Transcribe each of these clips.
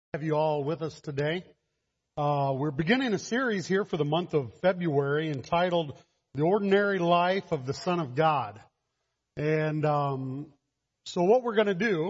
Have you all with us today. We're beginning a series here for the month of February entitled The Ordinary Life of the Son of God. And so what we're going to do,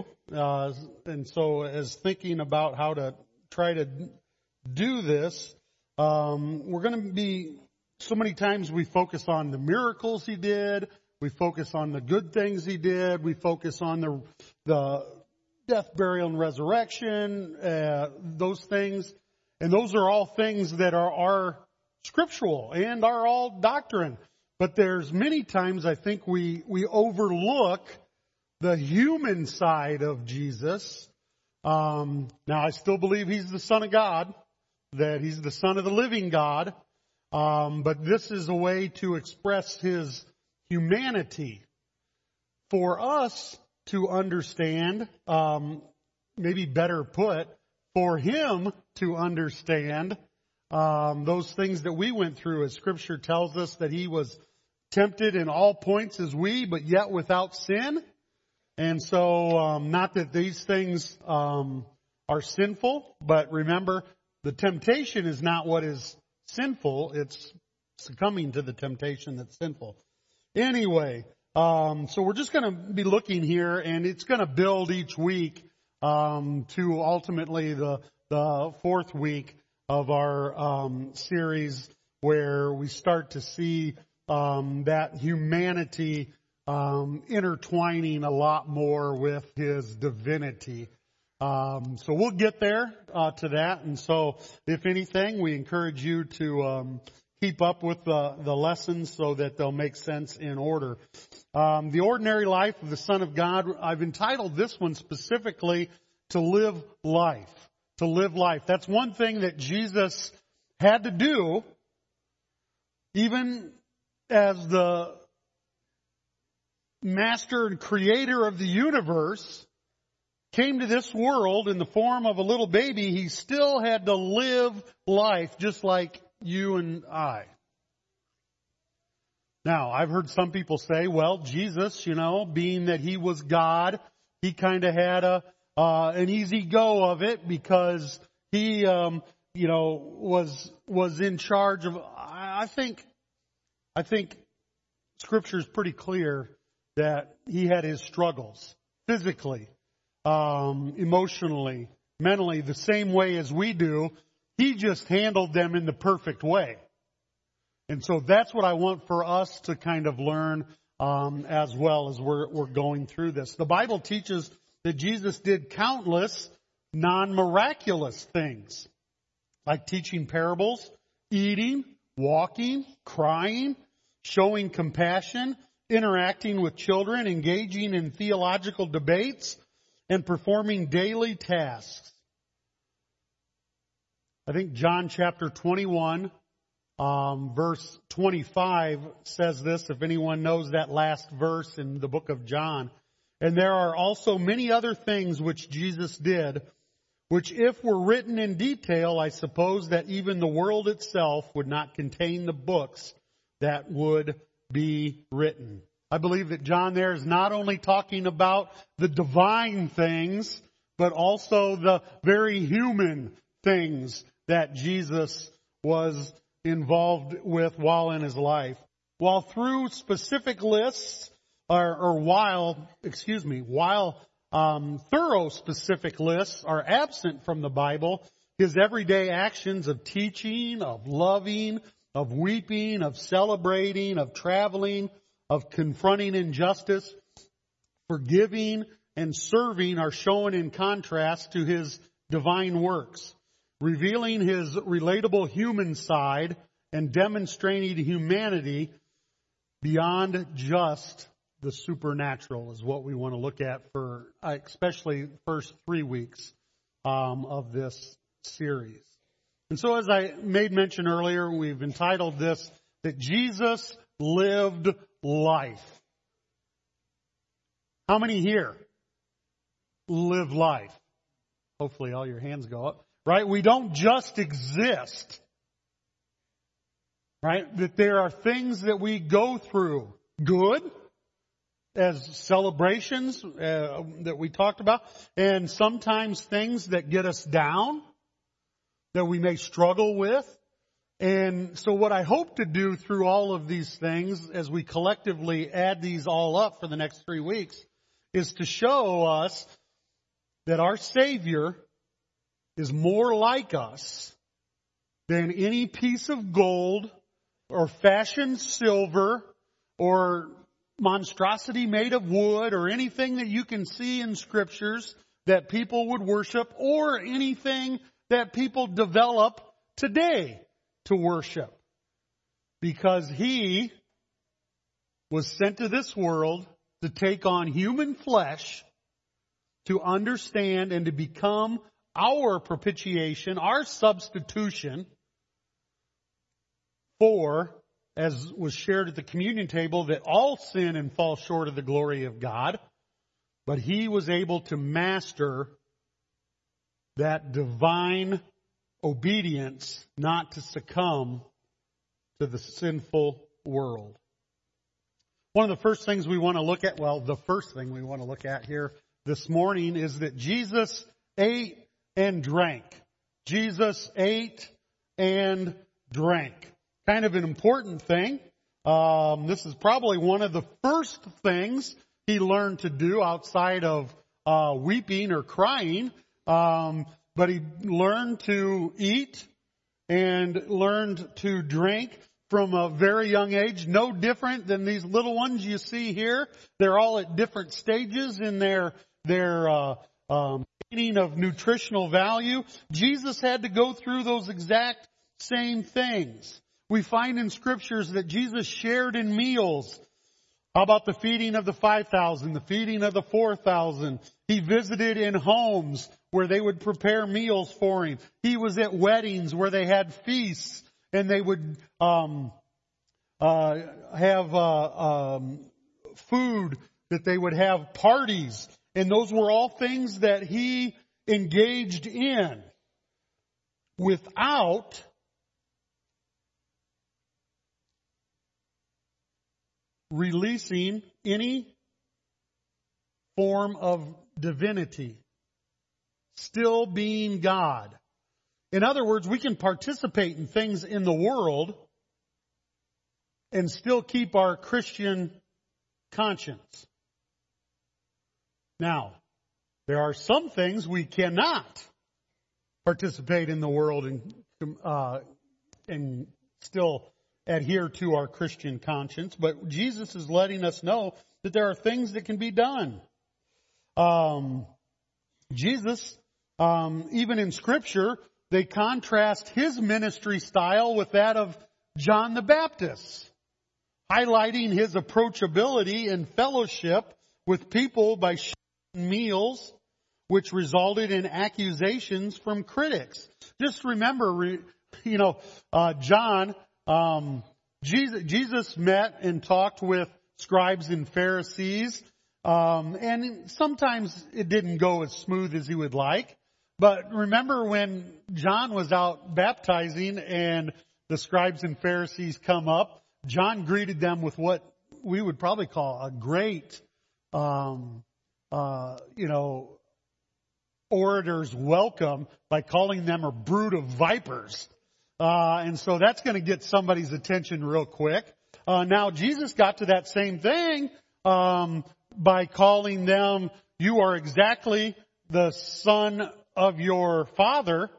as thinking about how to try to do this, we're going to be, so many times we focus on the miracles he did, we focus on the good things he did, we focus on the death, burial, and resurrection, those things. And those are all things that are scriptural and are all doctrine. But there's many times I think we overlook the human side of Jesus. Now I still believe He's the Son of God, that He's the Son of the living God. But this is a way to express His humanity for us to understand, maybe better put, for Him to understand those things that we went through, as Scripture tells us that He was tempted in all points as we, but yet without sin. And so, not that these things are sinful, but remember, the temptation is not what is sinful. It's succumbing to the temptation that's sinful. Anyway, so we're just going to be looking here, and it's going to build each week to ultimately the fourth week of our series, where we start to see that humanity intertwining a lot more with His divinity. So we'll get there to that, and so if anything, we encourage you to keep up with the lessons so that they'll make sense in order. The Ordinary Life of the Son of God, I've entitled this one specifically, To Live Life. To live life. That's one thing that Jesus had to do, even as the master and creator of the universe, came to this world in the form of a little baby. He still had to live life just like you and I. Now, I've heard some people say, well, Jesus, being that He was God, He kind of had an easy go of it because He, was in charge of. I think Scripture is pretty clear that He had His struggles physically, emotionally, mentally, the same way as we do. He just handled them in the perfect way. And so that's what I want for us to kind of learn as well as we're going through this. The Bible teaches that Jesus did countless non-miraculous things, like teaching parables, eating, walking, crying, showing compassion, interacting with children, engaging in theological debates, and performing daily tasks. I think John chapter 21, verse 25 says this, if anyone knows that last verse in the book of John. And there are also many other things which Jesus did, which if were written in detail, I suppose that even the world itself would not contain the books that would be written. I believe that John there is not only talking about the divine things, but also the very human things that Jesus was involved with while in His life. While through specific lists, while thorough specific lists are absent from the Bible, His everyday actions of teaching, of loving, of weeping, of celebrating, of traveling, of confronting injustice, forgiving, and serving are shown in contrast to His divine works, revealing His relatable human side and demonstrating humanity beyond just the supernatural is what we want to look at for especially the first 3 weeks of this series. And so as I made mention earlier, we've entitled this, that Jesus lived life. How many here live life? Hopefully all your hands go up. Right? We don't just exist. Right? That there are things that we go through. Good as celebrations that we talked about, and sometimes things that get us down, that we may struggle with. And so what I hope to do through all of these things, as we collectively add these all up for the next 3 weeks, is to show us that our Savior is more like us than any piece of gold or fashioned silver or monstrosity made of wood or anything that you can see in scriptures that people would worship, or anything that people develop today to worship. Because He was sent to this world to take on human flesh, to understand and to become our propitiation, our substitution for, as was shared at the communion table, that all sin and fall short of the glory of God. But He was able to master that divine obedience, not to succumb to the sinful world. One of the first things we want to look at, the first thing we want to look at here this morning is that Jesus ate and drank. Jesus ate and drank. Kind of an important thing. This is probably one of the first things He learned to do outside of weeping or crying. But He learned to eat and learned to drink from a very young age. No different than these little ones you see here. They're all at different stages in their meaning of nutritional value. Jesus had to go through those exact same things. We find in scriptures that Jesus shared in meals. How about the feeding of the 5,000, the feeding of the 4,000? He visited in homes where they would prepare meals for Him. He was at weddings where they had feasts and they would have food, that they would have parties. And those were all things that He engaged in without releasing any form of divinity, still being God. In other words, we can participate in things in the world and still keep our Christian conscience. Now, there are some things we cannot participate in the world and still adhere to our Christian conscience, but Jesus is letting us know that there are things that can be done. Jesus, even in Scripture, they contrast His ministry style with that of John the Baptist, highlighting His approachability and fellowship with people by sharing meals, which resulted in accusations from critics. Just remember, John, Jesus met and talked with scribes and Pharisees, and sometimes it didn't go as smooth as he would like. But remember when John was out baptizing and the scribes and Pharisees come up, John greeted them with what we would probably call a great, orator's welcome by calling them a brood of vipers. And so that's going to get somebody's attention real quick. Now Jesus got to that same thing, by calling them, you are exactly the son of your father,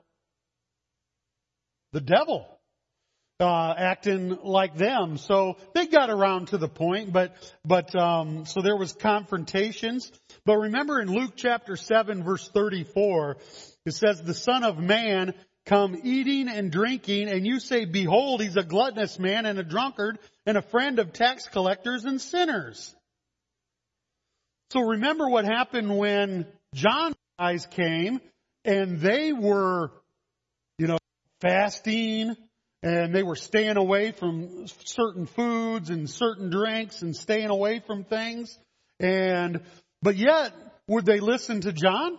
the devil, acting like them. So they got around to the point, but so there was confrontations. But remember in Luke chapter 7 verse 34, it says, the Son of Man come eating and drinking, and you say, behold, He's a gluttonous man and a drunkard and a friend of tax collectors and sinners. So remember what happened when John's guys came and they were, fasting, and they were staying away from certain foods and certain drinks and staying away from things. But yet, would they listen to John?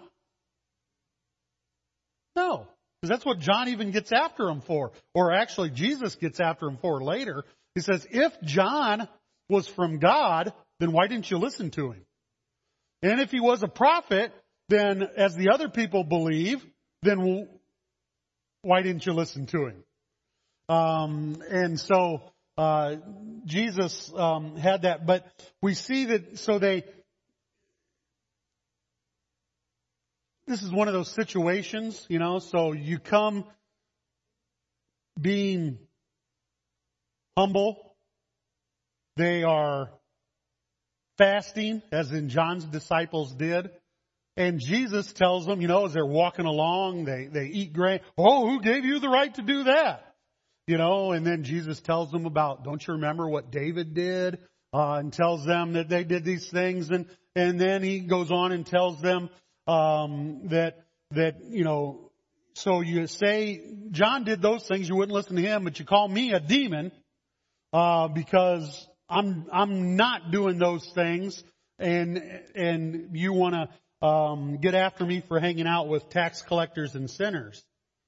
No. Because that's what John even gets after him for. Or actually, Jesus gets after him for later. He says, if John was from God, then why didn't you listen to him? And if he was a prophet, then as the other people believe, then why didn't you listen to him? And so Jesus had that. But we see that, this is one of those situations, so you come being humble. They are fasting, as in John's disciples did. And Jesus tells them, as they're walking along, they eat grain. Oh, who gave you the right to do that? And then Jesus tells them about, don't you remember what David did? And tells them that they did these things. And then he goes on and tells them, so you say, John did those things, you wouldn't listen to him, but you call me a demon, because I'm not doing those things, and you want to get after me for hanging out with tax collectors and sinners.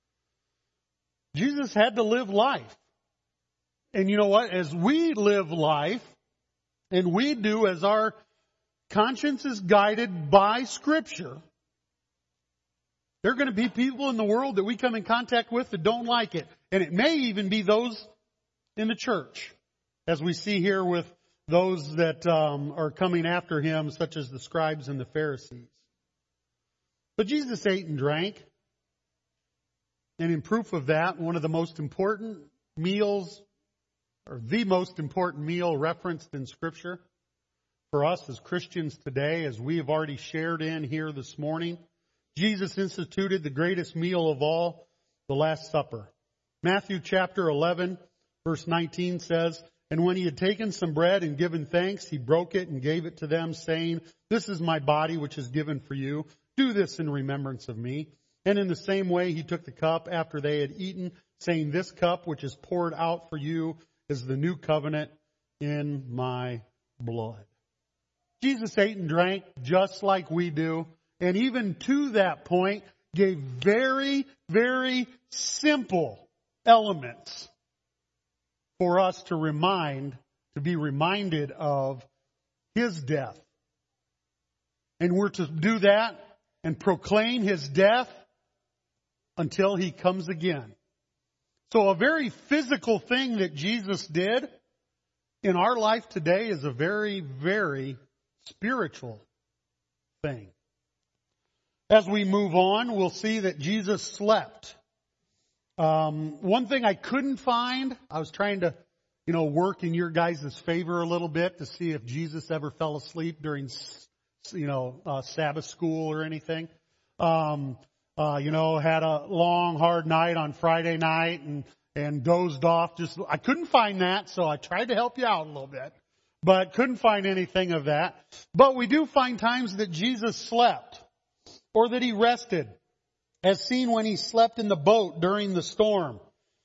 Jesus had to live life. And you know what? As we live life, and we do as our conscience is guided by Scripture, there are going to be people in the world that we come in contact with that don't like it. And it may even be those in the church, as we see here with those that are coming after him, such as the scribes and the Pharisees. But Jesus ate and drank. And in proof of that, one of the most important meals, or the most important meal referenced in Scripture for us as Christians today, as we have already shared in here this morning, Jesus instituted the greatest meal of all, the Last Supper. Matthew chapter 11, verse 19 says, "And when he had taken some bread and given thanks, he broke it and gave it to them, saying, 'This is my body which is given for you. Do this in remembrance of me.' And in the same way he took the cup after they had eaten, saying, 'This cup which is poured out for you is the new covenant in my blood.'" Jesus ate and drank just like we do. And even to that point, gave very, very simple elements for us to be reminded of his death. And we're to do that and proclaim his death until he comes again. So a very physical thing that Jesus did in our life today is a very, very spiritual thing. As we move on, we'll see that Jesus slept. One thing I couldn't find, I was trying to, work in your guys' favor a little bit to see if Jesus ever fell asleep during, Sabbath school or anything. Had a long, hard night on Friday night and dozed off. I couldn't find that, so I tried to help you out a little bit, but couldn't find anything of that. But we do find times that Jesus slept, or that he rested, as seen when he slept in the boat during the storm.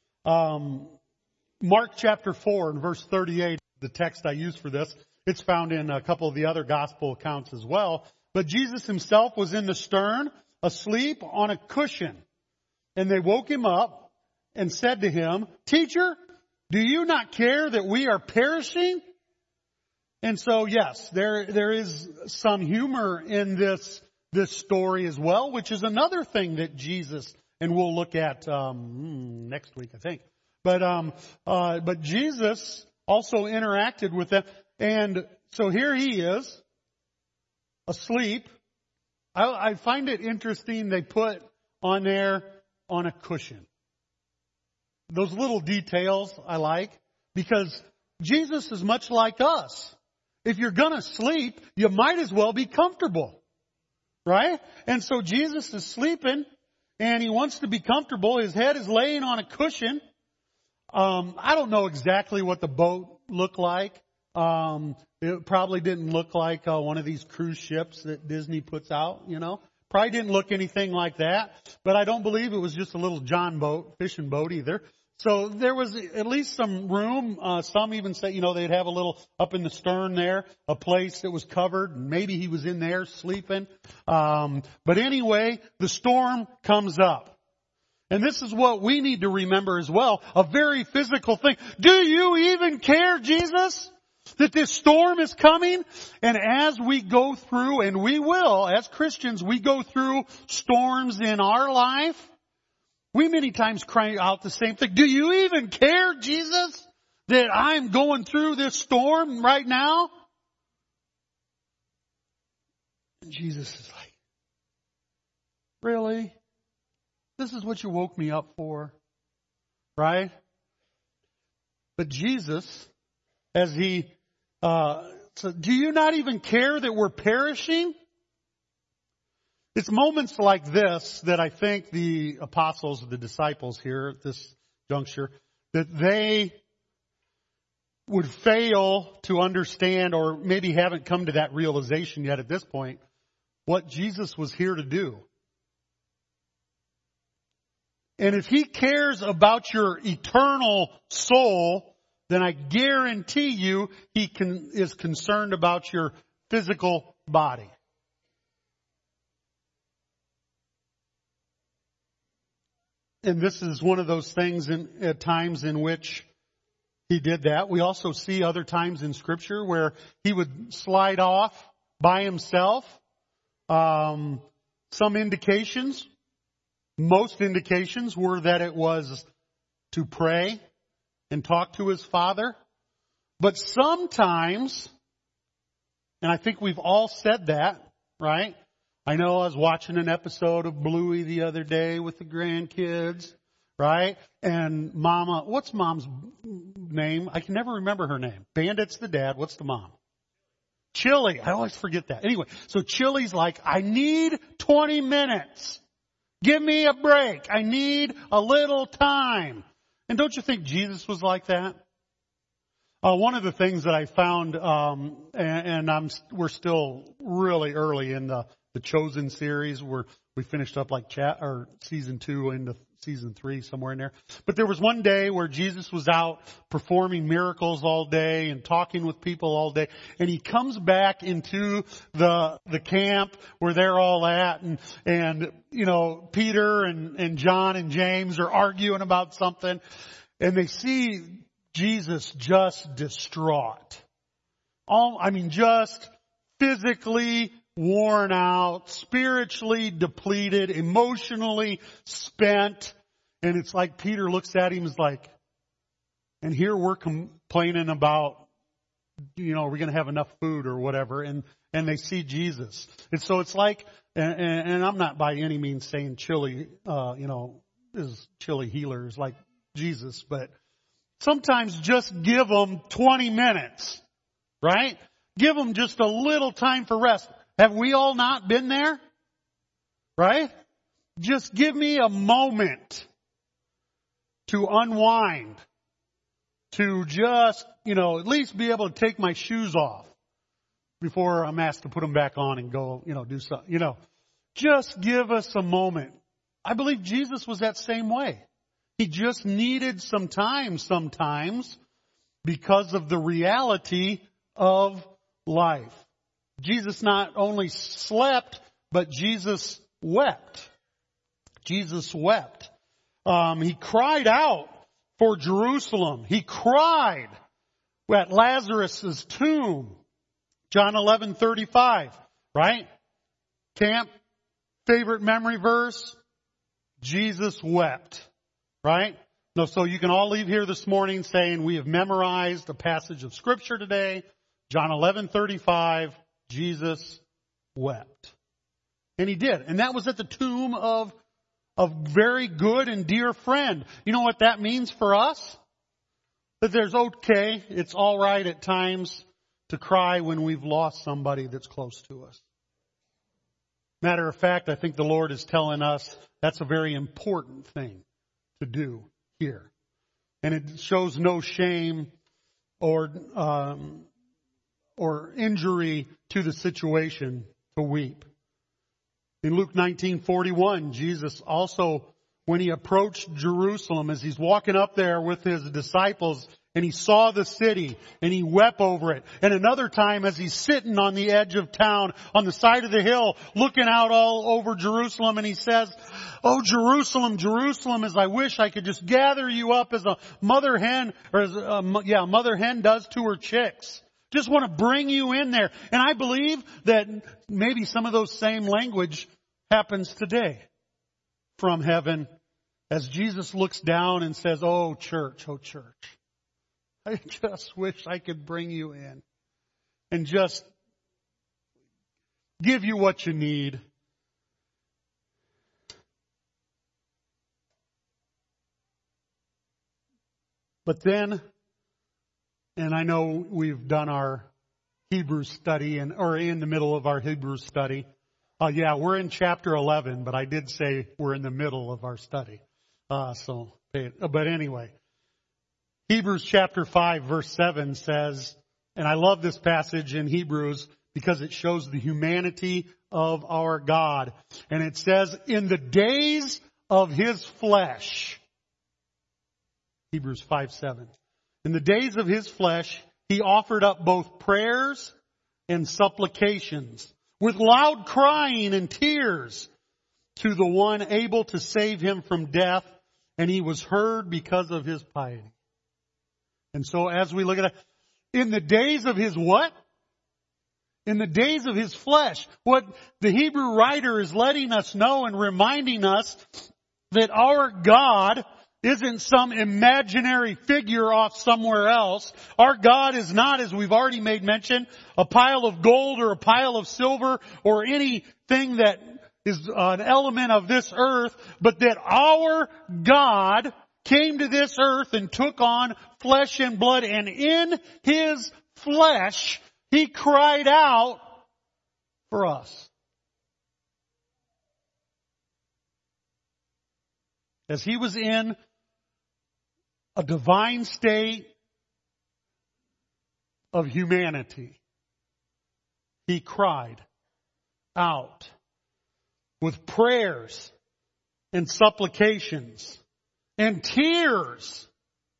Mark chapter 4 and verse 38, the text I use for this, it's found in a couple of the other gospel accounts as well. But Jesus himself was in the stern, asleep on a cushion. And they woke him up and said to him, "Teacher, do you not care that we are perishing?" And so, yes, there is some humor in this story as well, which is another thing that Jesus, and we'll look at next week, I think. But Jesus also interacted with them. And so here he is, asleep. I find it interesting they put on there on a cushion. Those little details I like, because Jesus is much like us. If you're going to sleep, you might as well be comfortable. Right? And so Jesus is sleeping and he wants to be comfortable. His head is laying on a cushion. I don't know exactly what the boat looked like. It probably didn't look like one of these cruise ships that Disney puts out, Probably didn't look anything like that. But I don't believe it was just a little John boat, fishing boat either. So there was at least some room. Some even say, they'd have a little up in the stern there, a place that was covered. And maybe he was in there sleeping. But anyway, the storm comes up. And this is what we need to remember as well. A very physical thing. Do you even care, Jesus? That this storm is coming, and as we go through, and we will, as Christians, we go through storms in our life, we many times cry out the same thing. Do you even care, Jesus, that I'm going through this storm right now? And Jesus is like, really? This is what you woke me up for? Right? But Jesus, as he, so do you not even care that we're perishing? It's moments like this that I think the apostles, the disciples here at this juncture, that they would fail to understand, or maybe haven't come to that realization yet at this point, what Jesus was here to do. And if He cares about your eternal soul, then I guarantee you He is concerned about your physical body. And this is one of those things at times in which He did that. We also see other times in Scripture where He would slide off by Himself. Some indications, most indications were that it was to pray and talk to His Father. But sometimes, and I think we've all said that, right? I know I was watching an episode of Bluey the other day with the grandkids, right? And Mama, what's Mom's name? I can never remember her name. Bandit's the dad. What's the mom? Chili. I always forget that. Anyway, so Chili's like, I need 20 minutes. Give me a break. I need a little time. And don't you think Jesus was like that? One of the things that I found, we're still really early in the Chosen series, where we finished up like season 2 into season 3, somewhere in there. But there was one day where Jesus was out performing miracles all day and talking with people all day, and He comes back into the camp where they're all at, and you know, Peter and John and James are arguing about something, and they see Jesus just distraught. Just physically worn out, spiritually depleted, emotionally spent. And it's like Peter looks at him and is like, and here we're complaining about, we're going to have enough food or whatever. And they see Jesus. And so it's like, and I'm not by any means saying Chili, is Chili healers like Jesus, but sometimes just give them 20 minutes, right? Give them just a little time for rest. Have we all not been there? Right? Just give me a moment to unwind, to just, at least be able to take my shoes off before I'm asked to put them back on and go, do something. Just give us a moment. I believe Jesus was that same way. He just needed some time sometimes because of the reality of life. Jesus not only slept, but Jesus wept. Jesus wept. He cried out for Jerusalem. He cried at Lazarus' tomb. John 11:35, right? Camp, favorite memory verse? Jesus wept, right? No, so you can all leave here this morning saying we have memorized a passage of Scripture today. John 11:35. Jesus wept. And He did. And that was at the tomb of a very good and dear friend. You know what that means for us? That it's all right at times to cry when we've lost somebody that's close to us. Matter of fact, I think the Lord is telling us that's a very important thing to do here. And it shows no shame or injury to the situation to weep. In Luke 19:41, Jesus also, when He approached Jerusalem, as He's walking up there with His disciples, and He saw the city, and He wept over it. And another time, as He's sitting on the edge of town, on the side of the hill, looking out all over Jerusalem, and He says, "Oh, Jerusalem, Jerusalem, as I wish I could just gather you up as a mother hen, or mother hen does to her chicks." Just want to bring you in there. And I believe that maybe some of those same language happens today from heaven as Jesus looks down and says, oh church, I just wish I could bring you in and just give you what you need. But then, and I know we've done our Hebrew study or in the middle of our Hebrew study. We're in chapter 11, but I did say we're in the middle of our study. But anyway, Hebrews chapter 5 verse 7 says, and I love this passage in Hebrews because it shows the humanity of our God. And it says, in the days of His flesh, Hebrews 5:7. In the days of His flesh, He offered up both prayers and supplications with loud crying and tears to the one able to save him from death, and He was heard because of His piety. And so as we look at that, in the days of His what? In the days of His flesh. What the Hebrew writer is letting us know and reminding us that our God isn't some imaginary figure off somewhere else. Our God is not, as we've already made mention, a pile of gold or a pile of silver or anything that is an element of this earth, but that our God came to this earth and took on flesh and blood, and in His flesh He cried out for us. As He was in a divine state of humanity, He cried out with prayers and supplications and tears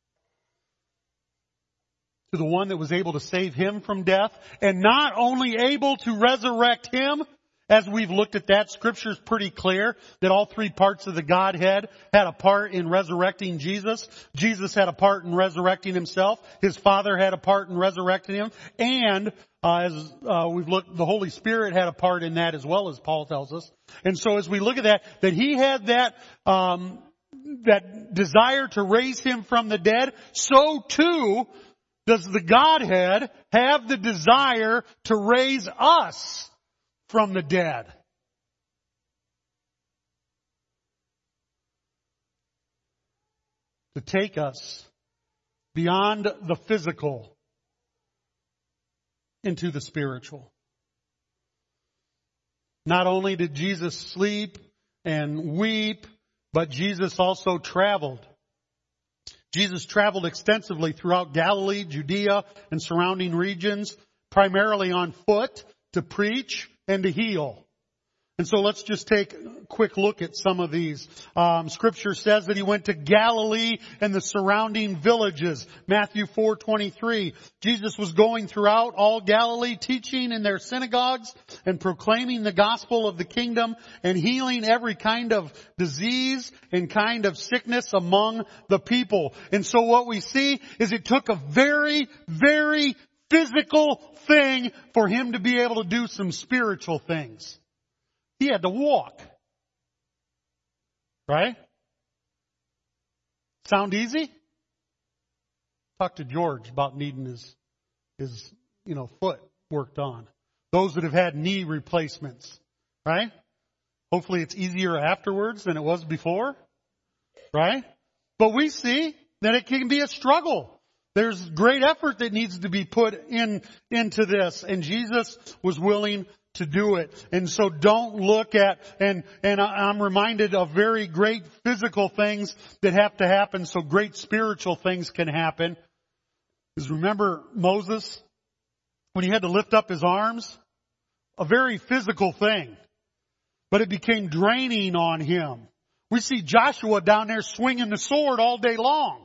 to the one that was able to save Him from death, and not only able to resurrect Him. As we've looked at that, Scripture's pretty clear that all three parts of the Godhead had a part in resurrecting Jesus. Jesus had a part in resurrecting Himself. His Father had a part in resurrecting Him. And as we've looked, the Holy Spirit had a part in that as well, as Paul tells us. And so as we look at that He had that desire to raise Him from the dead, so too does the Godhead have the desire to raise us from the dead. To take us beyond the physical into the spiritual. Not only did Jesus sleep and weep, but Jesus also traveled. Jesus traveled extensively throughout Galilee, Judea, and surrounding regions, primarily on foot, to preach and to heal. And so let's just take a quick look at some of these. Scripture says that He went to Galilee and the surrounding villages. Matthew 4:23. Jesus was going throughout all Galilee, teaching in their synagogues and proclaiming the gospel of the kingdom and healing every kind of disease and kind of sickness among the people. And so what we see is it took a very, very physical thing for Him to be able to do some spiritual things. He had to walk. Right? Sound easy? Talk to George about needing his foot worked on. Those that have had knee replacements. Right? Hopefully it's easier afterwards than it was before. Right? But we see that it can be a struggle. There's great effort that needs to be put into this. And Jesus was willing to do it. And so don't look at, and I'm reminded of very great physical things that have to happen so great spiritual things can happen. Because remember Moses, when he had to lift up his arms? A very physical thing. But it became draining on him. We see Joshua down there swinging the sword all day long.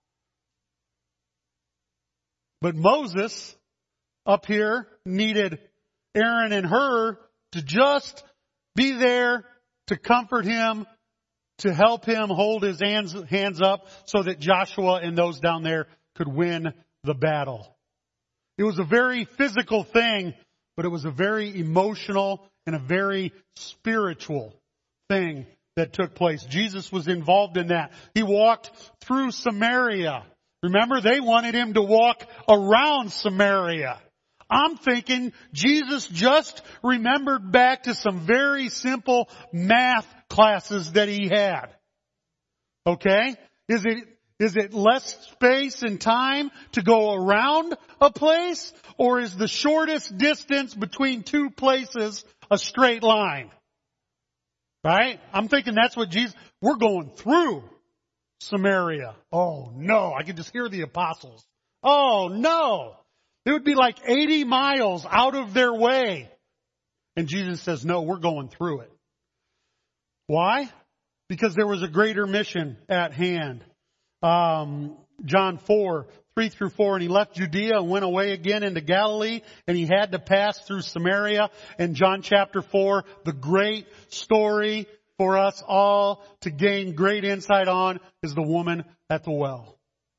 But Moses up here needed Aaron and Hur to just be there to comfort him, to help him hold his hands up so that Joshua and those down there could win the battle. It was a very physical thing, but it was a very emotional and a very spiritual thing that took place. Jesus was involved in that. He walked through Samaria. Remember, they wanted him to walk around Samaria. I'm thinking Jesus just remembered back to some very simple math classes that he had. Okay? Is it less space and time to go around a place? Or is the shortest distance between two places a straight line? Right? I'm thinking that's what we're going through Samaria. Oh no, I can just hear the apostles. Oh no, it would be like 80 miles out of their way. And Jesus says, no, we're going through it. Why? Because there was a greater mission at hand. John 4, 3 through 4, and he left Judea and went away again into Galilee, and he had to pass through Samaria. And John chapter 4, the great story for us all to gain great insight on is the woman at the well.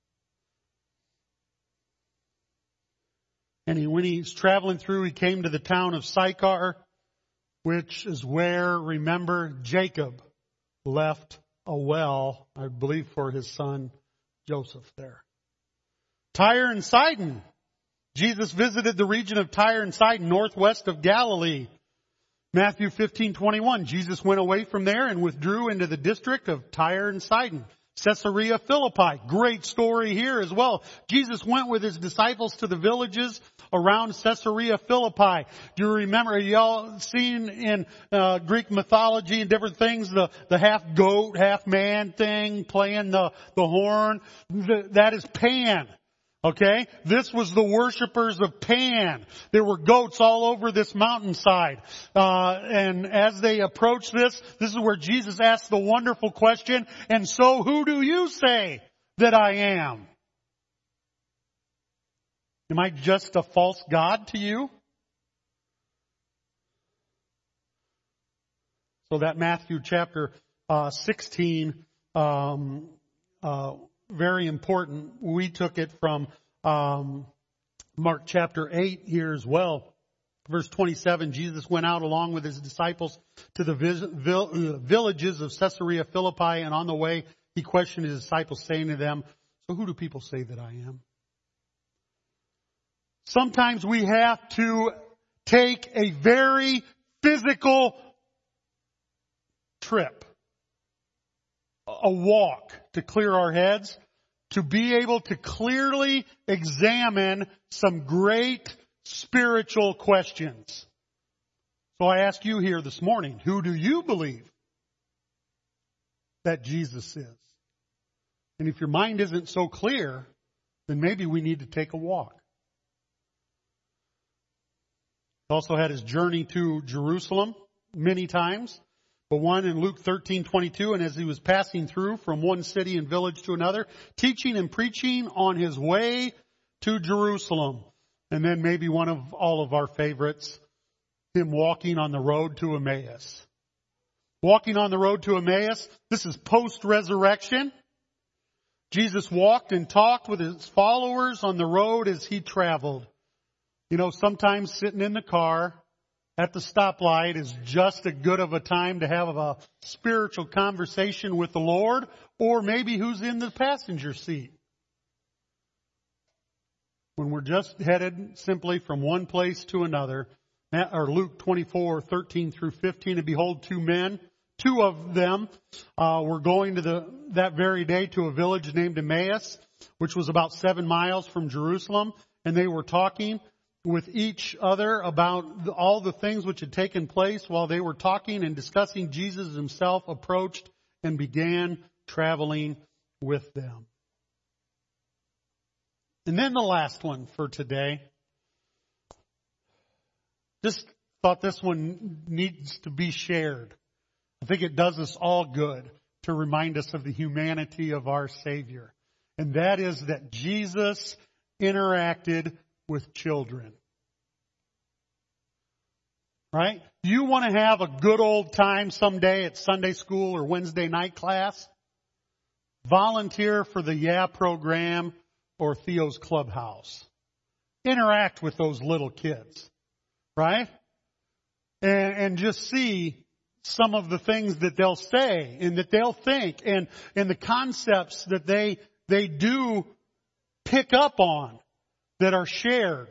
And when he's traveling through, he came to the town of Sychar, which is where, remember, Jacob left a well, I believe, for his son Joseph there. Tyre and Sidon. Jesus visited the region of Tyre and Sidon, northwest of Galilee. Matthew 15:21. Jesus went away from there and withdrew into the district of Tyre and Sidon. Caesarea Philippi. Great story here as well. Jesus went with his disciples to the villages around Caesarea Philippi. Do you remember, y'all seen in Greek mythology and different things, the half goat, half man thing, playing the horn? That is Pan. Okay? This was the worshipers of Pan. There were goats all over this mountainside. And as they approached this is where Jesus asked the wonderful question, and so who do you say that I am? Am I just a false god to you? So that Matthew chapter 16, very important. We took it from Mark chapter 8 here as well. Verse 27, Jesus went out along with his disciples to the villages of Caesarea Philippi, and on the way he questioned his disciples, saying to them, so who do people say that I am? Sometimes we have to take a very physical trip, a walk to clear our heads, to be able to clearly examine some great spiritual questions. So I ask you here this morning, who do you believe that Jesus is? And if your mind isn't so clear, then maybe we need to take a walk. He also had his journey to Jerusalem many times. But one in Luke 13:22, and as he was passing through from one city and village to another, teaching and preaching on his way to Jerusalem. And then maybe one of all of our favorites, him walking on the road to Emmaus. Walking on the road to Emmaus, this is post-resurrection. Jesus walked and talked with his followers on the road as he traveled. You know, sometimes sitting in the car at the stoplight is just as good of a time to have a spiritual conversation with the Lord, or maybe who's in the passenger seat. When we're just headed simply from one place to another, or Luke 24:13 through 15, and behold, two of them were going to that very day to a village named Emmaus, which was about 7 miles from Jerusalem, and they were talking with each other about all the things which had taken place. While they were talking and discussing, Jesus himself approached and began traveling with them. And then the last one for today. Just thought this one needs to be shared. I think it does us all good to remind us of the humanity of our Savior. And that is that Jesus interacted with children. Right? You want to have a good old time someday at Sunday school or Wednesday night class? Volunteer for the Yeah program or Theo's Clubhouse. interact with those little kids, right? And just see some of the things that they'll say and that they'll think and the concepts that they do pick up on that are shared.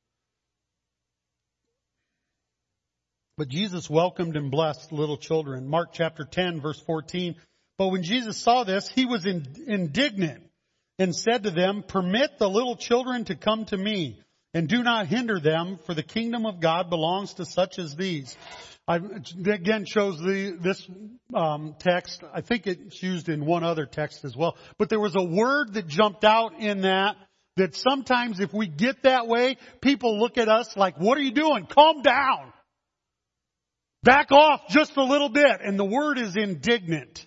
But Jesus welcomed and blessed little children. Mark chapter 10, verse 14. But when Jesus saw this, he was indignant and said to them, "Permit the little children to come to me, and do not hinder them, for the kingdom of God belongs to such as these." I again chose this text. I think it's used in one other text as well. But there was a word that jumped out in that sometimes if we get that way, people look at us like, "What are you doing? Calm down. Back off just a little bit." And the word is indignant.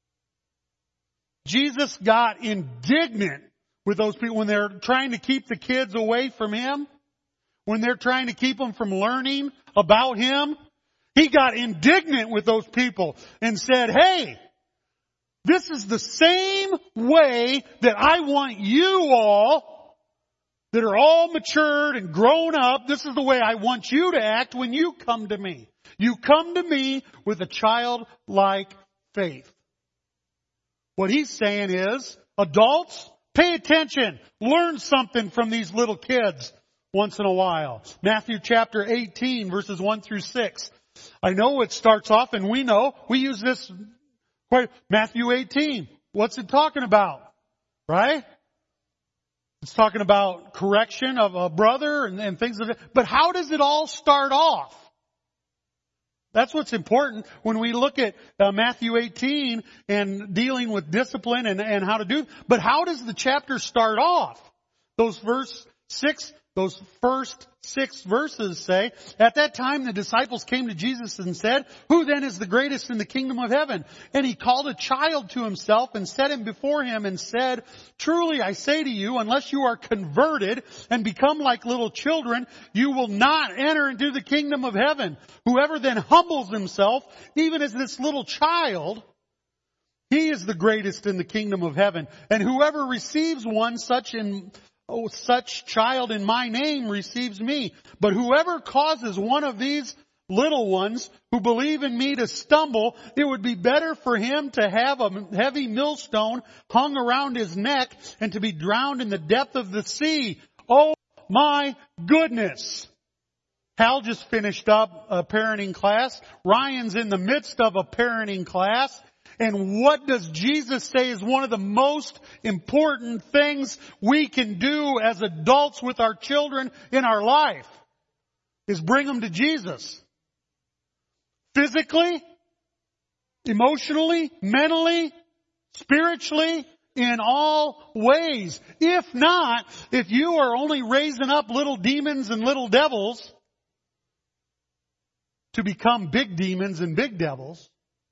Jesus got indignant with those people when they're trying to keep the kids away from Him, when they're trying to keep them from learning about Him. He got indignant with those people and said, "Hey, this is the same way that I want you all that are all matured and grown up. This is the way I want you to act when you come to me. You come to me with a childlike faith." What He's saying is, adults, pay attention. Learn something from these little kids once in a while. Matthew chapter 18, verses 1 through 6. I know it starts off, and we know, we use this quite, Matthew 18. What's it talking about? Right? It's talking about correction of a brother and things like that. But how does it all start off? That's what's important when we look at Matthew 18 and dealing with discipline and how to do. But how does the chapter start off? Those first 6 verses say, "At that time the disciples came to Jesus and said, 'Who then is the greatest in the kingdom of heaven?' And He called a child to Himself and set him before him and said, 'Truly I say to you, unless you are converted and become like little children, you will not enter into the kingdom of heaven. Whoever then humbles himself, even as this little child, he is the greatest in the kingdom of heaven. And whoever receives one such child in my name receives me. But whoever causes one of these little ones who believe in me to stumble, it would be better for him to have a heavy millstone hung around his neck and to be drowned in the depth of the sea.'" Oh my goodness. Hal just finished up a parenting class. Ryan's in the midst of a parenting class. And what does Jesus say is one of the most important things we can do as adults with our children in our life? Is bring them to Jesus. Physically, emotionally, mentally, spiritually, in all ways. If not, if you are only raising up little demons and little devils to become big demons and big devils,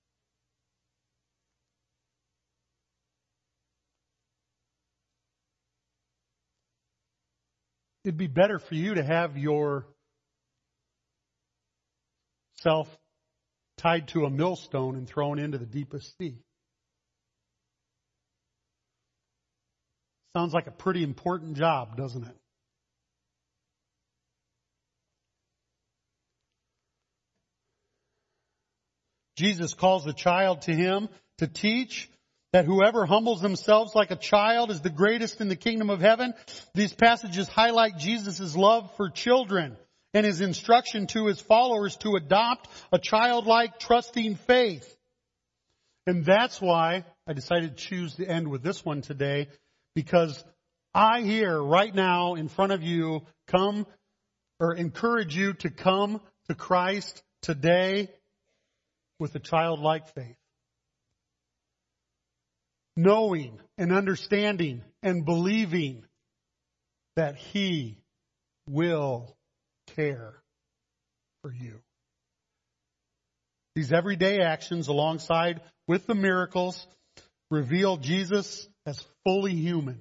it'd be better for you to have yourself tied to a millstone and thrown into the deepest sea. Sounds like a pretty important job, doesn't it? Jesus calls the child to Him to teach that whoever humbles themselves like a child is the greatest in the kingdom of heaven. These passages highlight Jesus' love for children and His instruction to His followers to adopt a childlike, trusting faith. And that's why I decided to choose to end with this one today, because I here right now in front of you encourage you to come to Christ today with a childlike faith. Knowing and understanding and believing that He will care for you. These everyday actions alongside with the miracles reveal Jesus as fully human.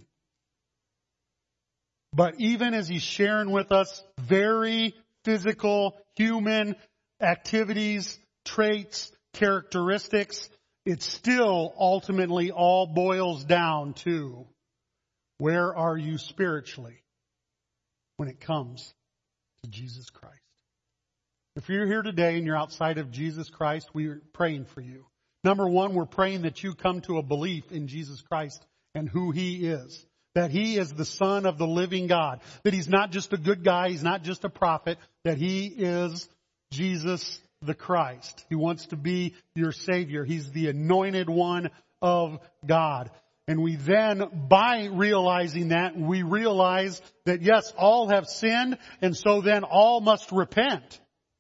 But even as He's sharing with us very physical, human activities, traits, characteristics, it still ultimately all boils down to, where are you spiritually when it comes to Jesus Christ. If you're here today and you're outside of Jesus Christ, we're praying for you. Number one, we're praying that you come to a belief in Jesus Christ and who He is. That He is the Son of the living God. That He's not just a good guy, He's not just a prophet. That He is Jesus the Christ. He wants to be your Savior. He's the anointed one of God. And we then, by realizing that, we realize that yes, all have sinned, and so then all must repent.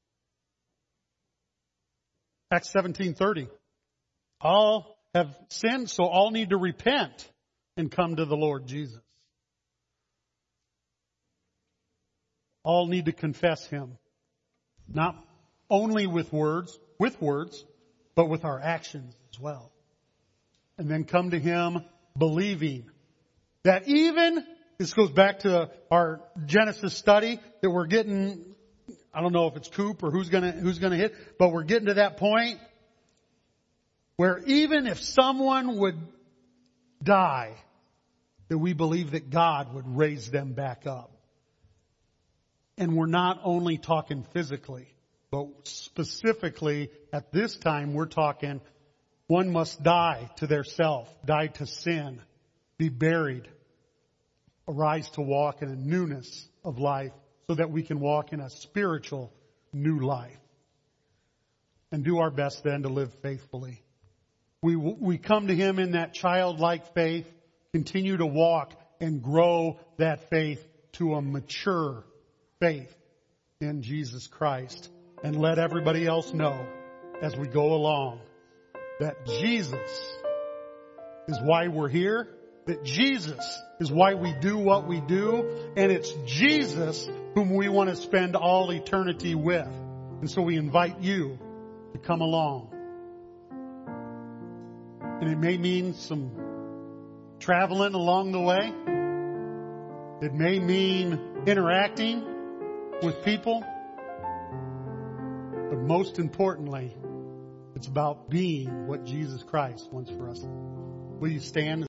Acts 17:30. All have sinned, so all need to repent and come to the Lord Jesus. All need to confess Him. Not only with words, but with our actions as well. And then come to Him believing that even, this goes back to our Genesis study, that we're getting, I don't know if it's Coop or who's gonna hit, but we're getting to that point where even if someone would die, that we believe that God would raise them back up. And we're not only talking physically, but specifically at this time we're talking one must die to their self, die to sin, be buried, arise to walk in a newness of life so that we can walk in a spiritual new life. And do our best then to live faithfully. We come to Him in that childlike faith, continue to walk and grow that faith to a mature faith in Jesus Christ. And let everybody else know as we go along that Jesus is why we're here, that Jesus is why we do what we do, and it's Jesus whom we want to spend all eternity with. And so we invite you to come along. And it may mean some traveling along the way. It may mean interacting with people. But most importantly, it's about being what Jesus Christ wants for us. Will you stand?